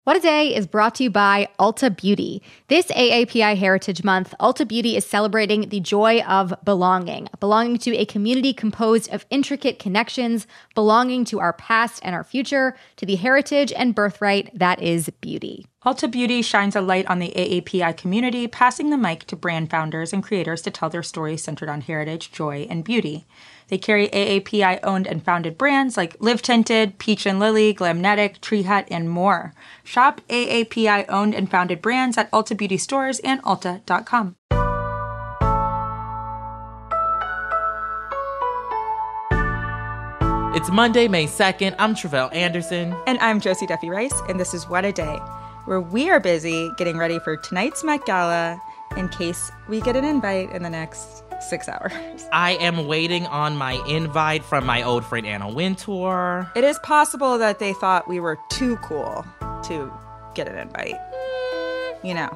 What a Day is brought to you by Ulta Beauty. This AAPI Heritage Month, Ulta Beauty is celebrating the joy of belonging to a community composed of intricate connections, belonging to our past and our future, to the heritage and birthright that is beauty. Ulta Beauty shines a light on the AAPI community, passing the mic to brand founders and creators to tell their stories centered on heritage, joy, and beauty. They carry AAPI-owned and founded brands like Live Tinted, Peach and Lily, Glamnetic, Tree Hut, and more. Shop AAPI-owned and founded brands at Ulta Beauty stores and Ulta.com. It's Monday, May 2nd. I'm Travell Anderson. And I'm Josie Duffy Rice, and this is What a Day, where we are busy getting ready for tonight's Met Gala in case we get an invite in the next 6 hours. I am waiting on my invite from my old friend Anna Wintour. It is possible that they thought we were too cool to get an invite. You know.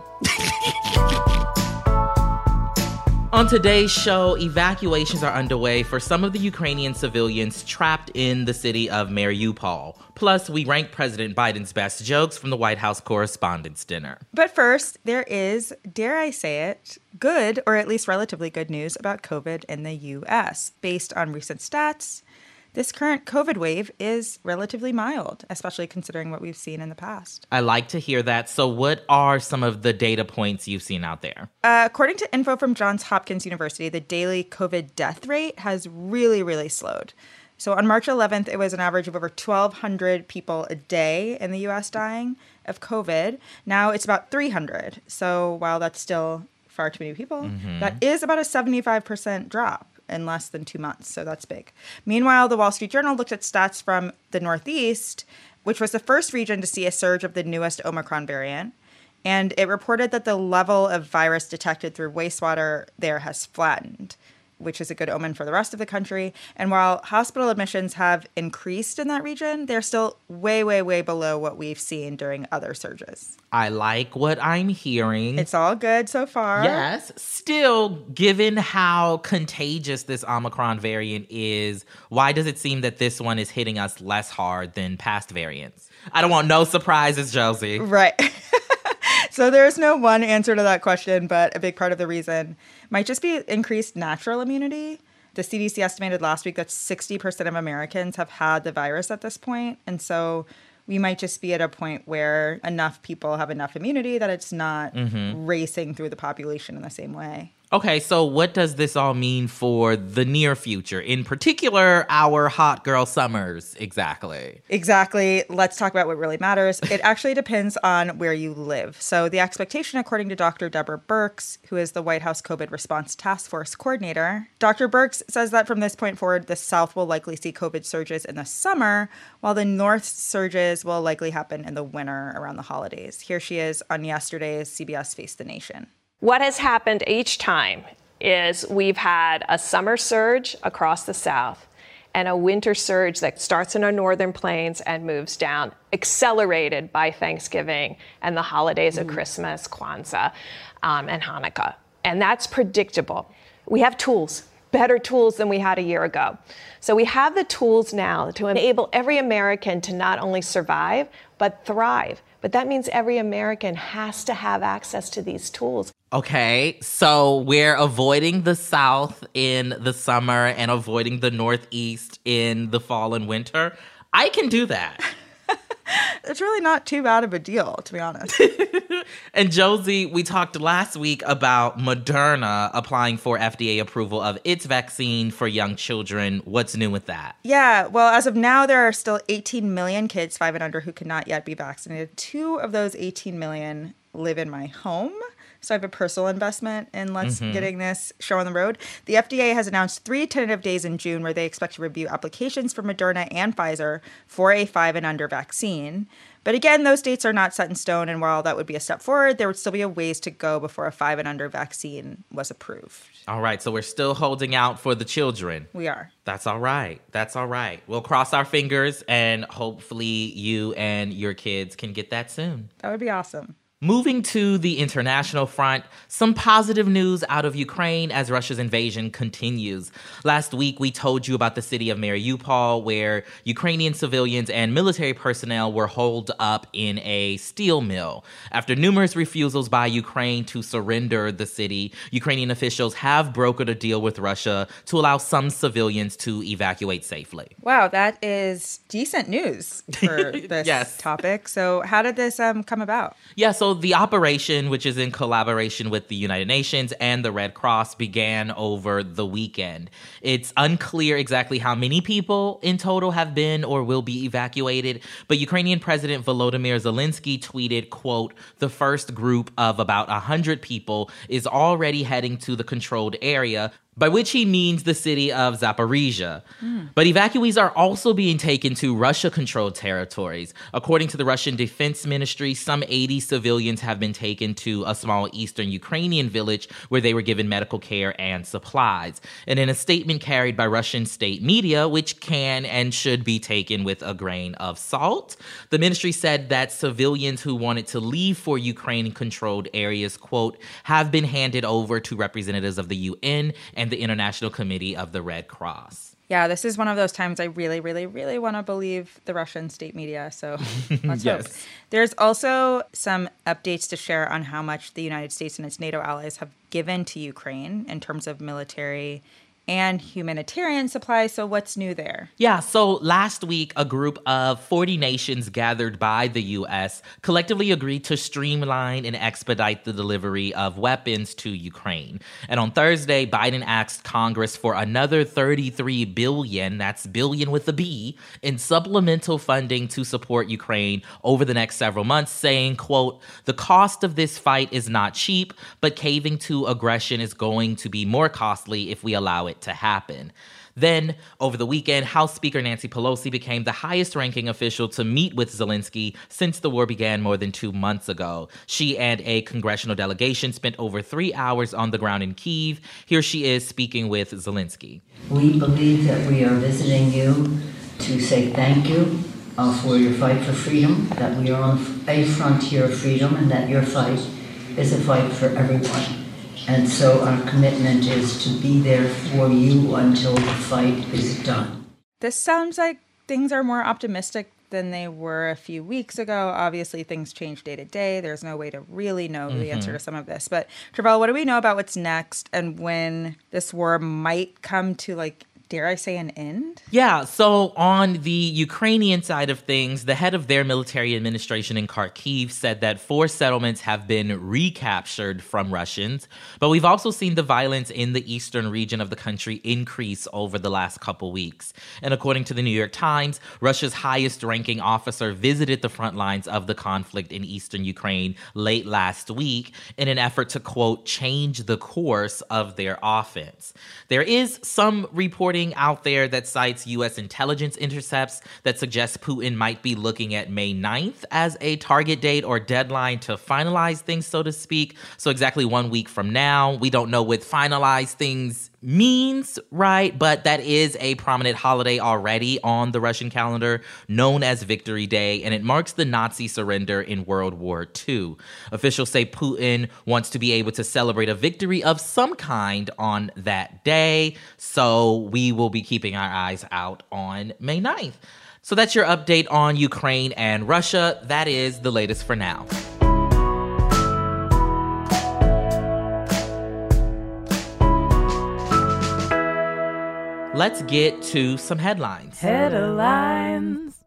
On today's show, evacuations are underway for some of the Ukrainian civilians trapped in the city of Mariupol. Plus, we rank President Biden's best jokes from the White House Correspondents' Dinner. But first, there is, dare I say it, good, or at least relatively good news about COVID in the U.S. Based on recent stats, this current COVID wave is relatively mild, especially considering what we've seen in the past. I like to hear that. So what are some of the data points you've seen out there? According to info from Johns Hopkins University, the daily COVID death rate has really slowed. So on March 11th, it was an average of over 1,200 people a day in the U.S. dying of COVID. Now it's about 300. So while that's still far too many people, that is about a 75% drop in less than 2 months. So that's big. Meanwhile, the Wall Street Journal looked at stats from the Northeast, which was the first region to see a surge of the newest Omicron variant. And it reported that the level of virus detected through wastewater there has flattened, which is a good omen for the rest of the country. And while hospital admissions have increased in that region, they're still way below what we've seen during other surges. I like what I'm hearing. It's all good so far. Yes. Still, given how contagious this Omicron variant is, why does it seem that this one is hitting us less hard than past variants? I don't want no surprises, Josie. Right. So there's no one answer to that question, but a big part of the reason might just be increased natural immunity. The CDC estimated last week that 60% of Americans have had the virus at this point. And so we might just be at a point where enough people have enough immunity that it's not racing through the population in the same way. Okay, so what does this all mean for the near future? In particular, our hot girl summers, exactly. Exactly. Let's talk about what really matters. It actually depends on where you live. So the expectation, according to Dr. Deborah Birx, who is the White House COVID Response Task Force coordinator, Dr. Birx says that from this point forward, the South will likely see COVID surges in the summer, while the North surges will likely happen in the winter around the holidays. Here she is on yesterday's CBS Face the Nation. What has happened each time is we've had a summer surge across the South and a winter surge that starts in our northern plains and moves down, accelerated by Thanksgiving and the holidays of Christmas, Kwanzaa, and Hanukkah. And that's predictable. We have tools, better tools than we had a year ago. So we have the tools now to enable every American to not only survive, but thrive. But that means every American has to have access to these tools. Okay, so we're avoiding the South in the summer and avoiding the Northeast in the fall and winter. I can do that. It's really not too bad of a deal, to be honest. And Josie, we talked last week about Moderna applying for FDA approval of its vaccine for young children. What's new with that? Yeah, well, as of now, there are still 18 million kids 5 and under who cannot yet be vaccinated. 2 of those 18 million live in my home. So I have a personal investment in getting this show on the road. The FDA has announced 3 tentative days in June where they expect to review applications for Moderna and Pfizer for a 5 and under vaccine. But again, those dates are not set in stone. And while that would be a step forward, there would still be a ways to go before a 5 and under vaccine was approved. All right. So we're still holding out for the children. We are. That's all right. That's all right. We'll cross our fingers and hopefully you and your kids can get that soon. That would be awesome. Moving to the international front, some positive news out of Ukraine as Russia's invasion continues. Last week, we told you about the city of Mariupol, where Ukrainian civilians and military personnel were holed up in a steel mill. After numerous refusals by Ukraine to surrender the city, Ukrainian officials have brokered a deal with Russia to allow some civilians to evacuate safely. Wow, that is decent news for this Yes. topic. So how did this come about? Yeah, so the operation, which is in collaboration with the United Nations and the Red Cross, began over the weekend. It's unclear exactly how many people in total have been or will be evacuated, but Ukrainian President Volodymyr Zelensky tweeted, quote, "The first group of about 100 people is already heading to the controlled area," by which he means the city of Zaporizhia. But evacuees are also being taken to Russia-controlled territories. According to the Russian Defense Ministry, some 80 civilians have been taken to a small eastern Ukrainian village where they were given medical care and supplies. And in a statement carried by Russian state media, which can and should be taken with a grain of salt, the ministry said that civilians who wanted to leave for Ukraine-controlled areas, quote, have been handed over to representatives of the UN and the International Committee of the Red Cross. Yeah, this is one of those times I really, really, really want to believe the Russian state media. So let's hope. There's also some updates to share on how much the United States and its NATO allies have given to Ukraine in terms of military and humanitarian supplies. So what's new there? Yeah, so last week, a group of 40 nations gathered by the U.S. collectively agreed to streamline and expedite the delivery of weapons to Ukraine. And on Thursday, Biden asked Congress for another $33 billion, that's billion with a B, in supplemental funding to support Ukraine over the next several months, saying, quote, "The cost of this fight is not cheap, but caving to aggression is going to be more costly if we allow it to happen." Then, over the weekend, House Speaker Nancy Pelosi became the highest-ranking official to meet with Zelensky since the war began more than 2 months ago. She and a congressional delegation spent over 3 hours on the ground in Kyiv. Here she is speaking with Zelensky. We believe that we are visiting you to say thank you for your fight for freedom, that we are on a frontier of freedom, and that your fight is a fight for everyone. And so our commitment is to be there for you until the fight is done. This sounds like things are more optimistic than they were a few weeks ago. Obviously, things change day to day. There's no way to really know the answer to some of this. But, Travell, what do we know about what's next and when this war might come to, like, dare I say, an end? Yeah, so on the Ukrainian side of things, the head of their military administration in Kharkiv said that 4 settlements have been recaptured from Russians. But we've also seen the violence in the eastern region of the country increase over the last couple weeks. And according to the New York Times, Russia's highest-ranking officer visited the front lines of the conflict in eastern Ukraine late last week in an effort to, quote, change the course of their offense. There is some reporting out there that cites U.S. intelligence intercepts that suggests Putin might be looking at May 9th as a target date or deadline to finalize things, so to speak. So exactly 1 week from now. We don't know what finalize things means, right? But that is a prominent holiday already on the Russian calendar, known as Victory Day, and it marks the Nazi surrender in World War II. Officials say Putin wants to be able to celebrate a victory of some kind on that day, so we will be keeping our eyes out on May 9th. So that's your update on Ukraine and Russia. That is the latest for now. Let's get to some headlines. Headlines.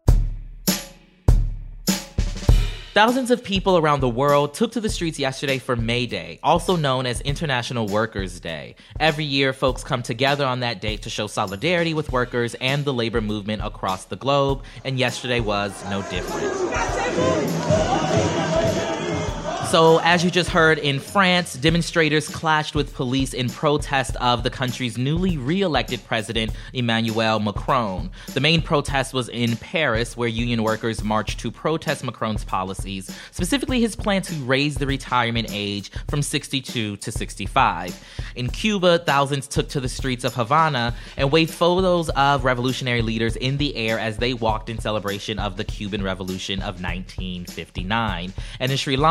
Thousands of people around the world took to the streets yesterday for May Day, also known as International Workers' Day. Every year, folks come together on that day to show solidarity with workers and the labor movement across the globe, and yesterday was no different. So, as you just heard, in France, demonstrators clashed with police in protest of the country's newly re-elected president, Emmanuel Macron. The main protest was in Paris, where union workers marched to protest Macron's policies, specifically his plan to raise the retirement age from 62 to 65. In Cuba, thousands took to the streets of Havana and waved photos of revolutionary leaders in the air as they walked in celebration of the Cuban Revolution of 1959. And in Sri Lanka,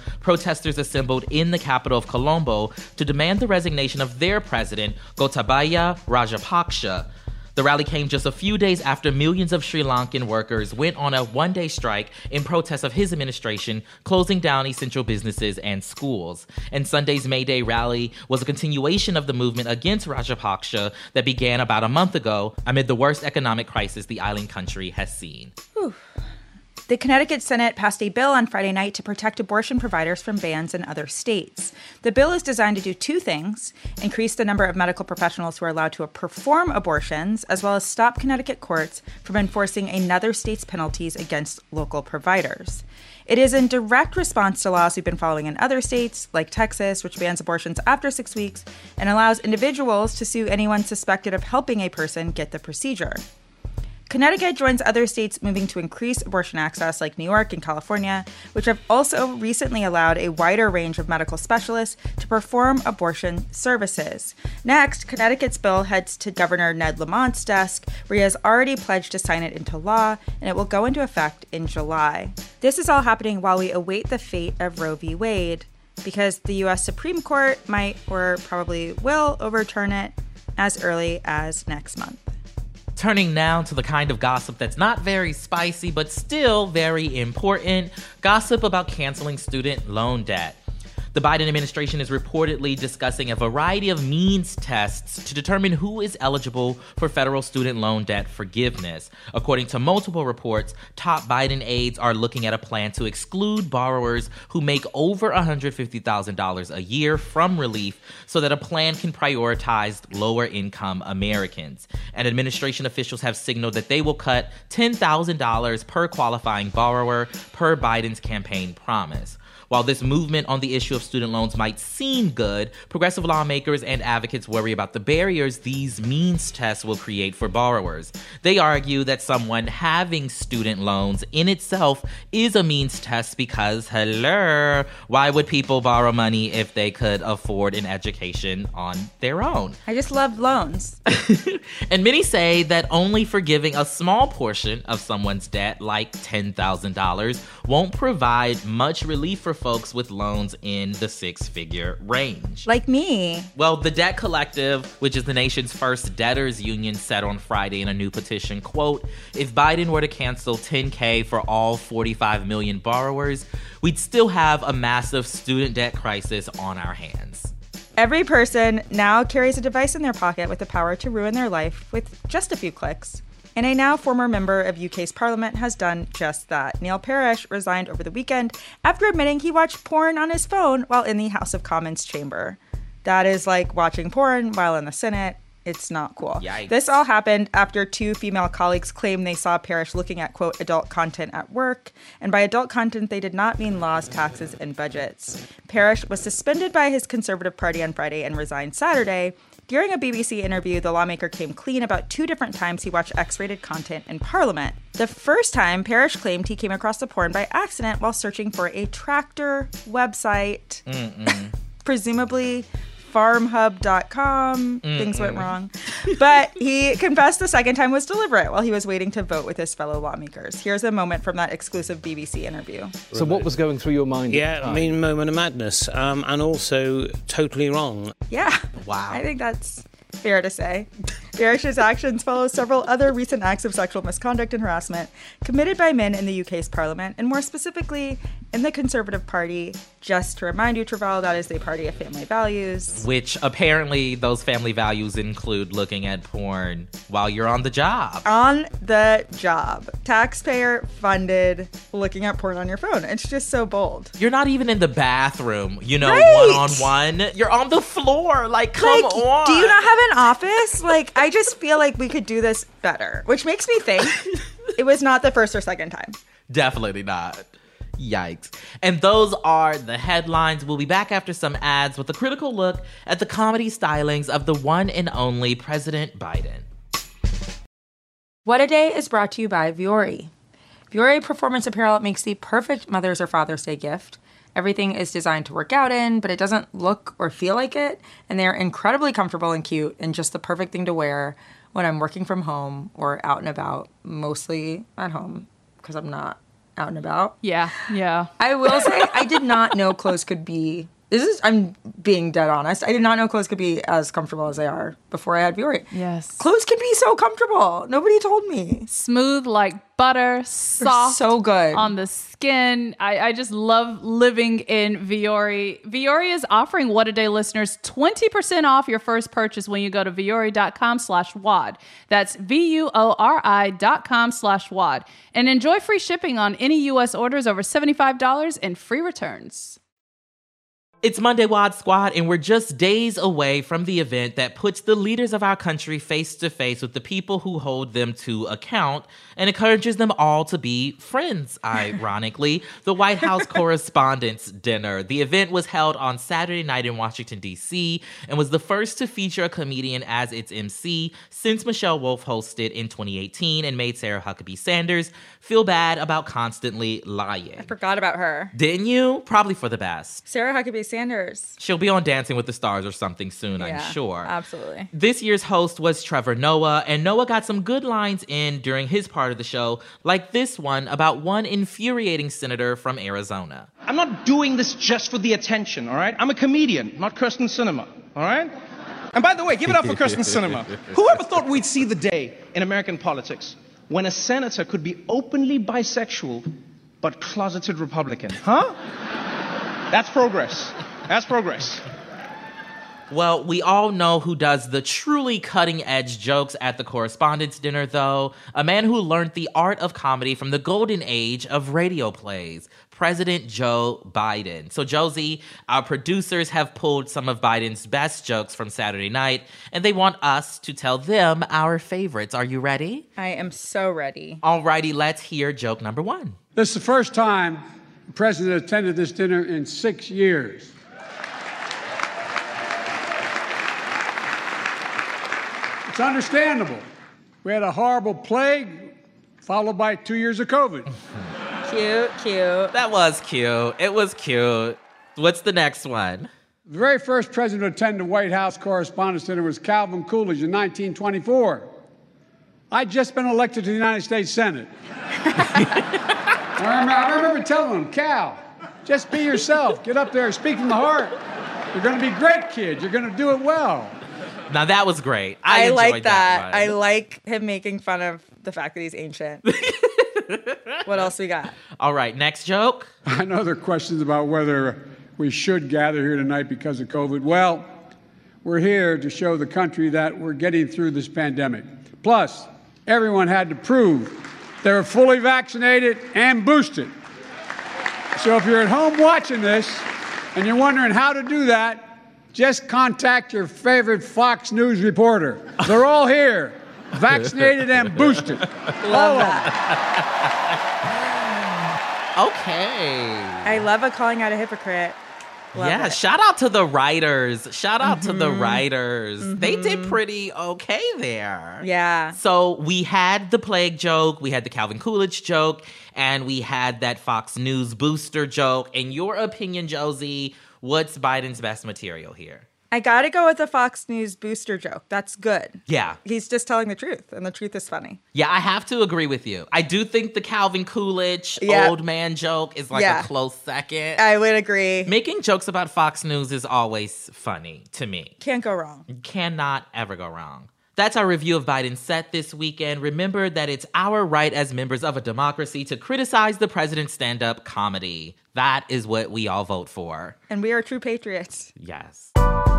protesters assembled in the capital of Colombo to demand the resignation of their president, Gotabaya Rajapaksa. The rally came just a few days after millions of Sri Lankan workers went on a one-day strike in protest of his administration closing down essential businesses and schools. And Sunday's May Day rally was a continuation of the movement against Rajapaksa that began about a month ago amid the worst economic crisis the island country has seen. Whew. The Connecticut Senate passed a bill on Friday night to protect abortion providers from bans in other states. The bill is designed to do two things: increase the number of medical professionals who are allowed to perform abortions, as well as stop Connecticut courts from enforcing another state's penalties against local providers. It is in direct response to laws we've been following in other states, like Texas, which bans abortions after 6 weeks and allows individuals to sue anyone suspected of helping a person get the procedure. Connecticut joins other states moving to increase abortion access, like New York and California, which have also recently allowed a wider range of medical specialists to perform abortion services. Next, Connecticut's bill heads to Governor Ned Lamont's desk, where he has already pledged to sign it into law, and it will go into effect in July. This is all happening while we await the fate of Roe v. Wade, because the U.S. Supreme Court might or probably will overturn it as early as next month. Turning now to the kind of gossip that's not very spicy, but still very important, gossip about canceling student loan debt. The Biden administration is reportedly discussing a variety of means tests to determine who is eligible for federal student loan debt forgiveness. According to multiple reports, top Biden aides are looking at a plan to exclude borrowers who make over $150,000 a year from relief so that a plan can prioritize lower-income Americans. And administration officials have signaled that they will cut $10,000 per qualifying borrower per Biden's campaign promise. While this movement on the issue of student loans might seem good, progressive lawmakers and advocates worry about the barriers these means tests will create for borrowers. They argue that someone having student loans in itself is a means test because, hello, why would people borrow money if they could afford an education on their own? I just love loans. And many say that only forgiving a small portion of someone's debt, like $10,000, won't provide much relief for folks with loans in the six-figure range. Like me. Well, the Debt Collective, which is the nation's first debtors union, said on Friday in a new petition, quote, if Biden were to cancel $10K for all 45 million borrowers, we'd still have a massive student debt crisis on our hands. Every person now carries a device in their pocket with the power to ruin their life with just a few clicks. And a now former member of UK's parliament has done just that. Neil Parish resigned over the weekend after admitting he watched porn on his phone while in the House of Commons chamber. That is like watching porn while in the Senate. It's not cool. Yikes. This all happened after two female colleagues claimed they saw Parish looking at, quote, adult content at work. And by adult content, they did not mean laws, taxes, and budgets. Parish was suspended by his Conservative Party on Friday and resigned Saturday. During a BBC interview, the lawmaker came clean about two different times he watched X-rated content in Parliament. The first time, Parish claimed he came across the porn by accident while searching for a tractor website. Presumably farmhub.com. Things went wrong. But he confessed the second time was deliberate while he was waiting to vote with his fellow lawmakers. Here's a moment from that exclusive BBC interview. So what was going through your mind? Yeah, I mean, moment of madness. And also totally wrong. Yeah. Wow. I think that's fair to say. Parish's actions follow several other recent acts of sexual misconduct and harassment committed by men in the UK's parliament, and more specifically in the Conservative Party. Just to remind you, Travell, that is the party of family values. Which apparently those family values include looking at porn while you're on the job. On the job. Taxpayer-funded looking at porn on your phone. It's just so bold. You're not even in the bathroom, you know, Right. one-on-one. You're on the floor. Like, come on. Do you not have an office? Like, I just feel like we could do this better. Which makes me think it was not the first or second time. Definitely not. Yikes. And those are the headlines. We'll be back after some ads with a critical look at the comedy stylings of the one and only President Biden. What a Day is brought to you by Vuori. Vuori Performance Apparel makes the perfect Mother's or Father's Day gift. Everything is designed to work out in, but it doesn't look or feel like it. And they're incredibly comfortable and cute and just the perfect thing to wear when I'm working from home or out and about, mostly at home because I'm not out and about. Yeah. I will say I did not know clothes could be. I'm being dead honest. I did not know clothes could be as comfortable as they are before I had Vuori. Yes. Clothes can be so comfortable. Nobody told me. Smooth like butter, soft. So good. On the skin. I just love living in Vuori. Vuori is offering What a Day listeners 20% off your first purchase when you go to vuori.com/WOD. That's VUORI.com/WOD. And enjoy free shipping on any U.S. orders over $75 and free returns. It's Monday WOD Squad, and we're just days away from the event that puts the leaders of our country face to face with the people who hold them to account and encourages them all to be friends, ironically. The White House Correspondents' Dinner. The event was held on Saturday night in Washington, D.C., and was the first to feature a comedian as its MC since Michelle Wolf hosted in 2018 and made Sarah Huckabee Sanders feel bad about constantly lying. I forgot about her. Didn't you? Probably for the best. Sarah Huckabee Sanders. She'll be on Dancing with the Stars or something soon, I'm sure. Absolutely. This year's host was Trevor Noah, and Noah got some good lines in during his part of the show, like this one about one infuriating senator from Arizona. I'm not doing this just for the attention, all right? I'm a comedian, not Kirsten Sinema, all right? And by the way, give it up for Kirsten Sinema. Whoever thought we'd see the day in American politics when a senator could be openly bisexual but closeted Republican, huh? That's progress. That's progress. Well, we all know who does the truly cutting-edge jokes at the Correspondents' Dinner, though. A man who learned the art of comedy from the golden age of radio plays, President Joe Biden. So, Josie, our producers have pulled some of Biden's best jokes from Saturday night, and they want us to tell them our favorites. Are you ready? I am so ready. Alrighty, let's hear joke number one. This is the first time the president attended this dinner in 6 years. It's understandable. We had a horrible plague, followed by 2 years of COVID. Cute. That was cute. It was cute. What's the next one? The very first president to attend the White House Correspondents' Dinner was Calvin Coolidge in 1924. I'd just been elected to the United States Senate. I remember telling him, Cal, just be yourself. Get up there, speak from the heart. You're going to be great, kid. You're going to do it well. Now, that was great. I like that. I like him making fun of the fact that he's ancient. What else we got? All right, next joke. I know there are questions about whether we should gather here tonight because of COVID. Well, we're here to show the country that we're getting through this pandemic. Plus, everyone had to prove they were fully vaccinated and boosted. So if you're at home watching this and you're wondering how to do that, just contact your favorite Fox News reporter. They're all here, vaccinated and boosted. Love that. Okay. I love a calling out a hypocrite. Love it. Shout out to the writers. They did pretty okay there. Yeah. So we had the plague joke, we had the Calvin Coolidge joke, and we had that Fox News booster joke. In your opinion, Josie, what's Biden's best material here? I gotta go with the Fox News booster joke. That's good. Yeah. He's just telling the truth, and the truth is funny. Yeah, I have to agree with you. I do think the Calvin Coolidge old man joke is like a close second. I would agree. Making jokes about Fox News is always funny to me. Can't go wrong. You cannot ever go wrong. That's our review of Biden's set this weekend. Remember that it's our right as members of a democracy to criticize the president's stand-up comedy. That is what we all vote for. And we are true patriots. Yes.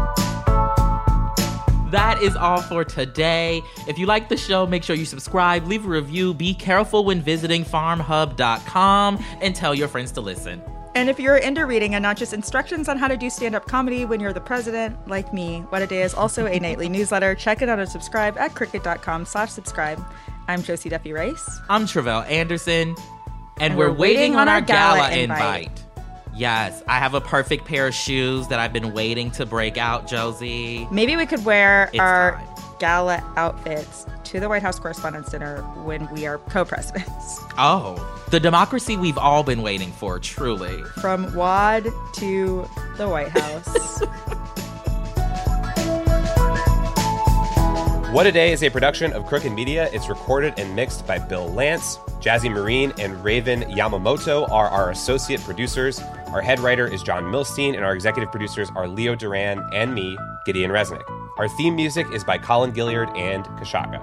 That is all for today. If you like the show, make sure you subscribe, leave a review, be careful when visiting farmhub.com, and tell your friends to listen. And if you're into reading and not just instructions on how to do stand-up comedy when you're the president, like me, What a Day is also a nightly newsletter. Check it out and subscribe at cricket.com/subscribe. I'm Josie Duffy Rice. I'm Travell Anderson. And we're waiting on our gala invite. Yes, I have a perfect pair of shoes that I've been waiting to break out, Josie. Maybe we could wear our time. gala outfits to the White House Correspondents' Dinner when we are co-presidents. Oh, the democracy we've all been waiting for, truly. From WAD to the White House. What a Day is a production of Crooked Media. It's recorded and mixed by Bill Lance. Jazzy Marine and Raven Yamamoto are our associate producers. Our head writer is John Milstein, and our executive producers are Leo Duran and me, Gideon Resnick. Our theme music is by Colin Gilliard and Kashaka.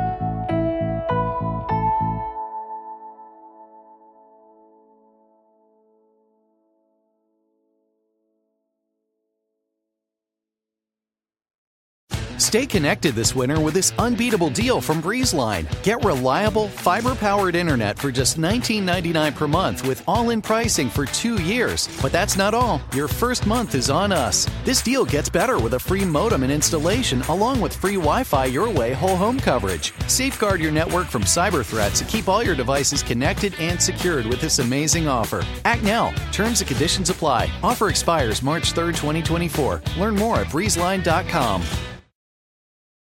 Stay connected this winter with this unbeatable deal from BreezeLine. Get reliable, fiber-powered internet for just $19.99 per month with all-in pricing for 2 years. But that's not all. Your first month is on us. This deal gets better with a free modem and installation, along with free Wi-Fi Your Way whole home coverage. Safeguard your network from cyber threats and keep all your devices connected and secured with this amazing offer. Act now. Terms and conditions apply. Offer expires March 3rd, 2024. Learn more at breezeline.com.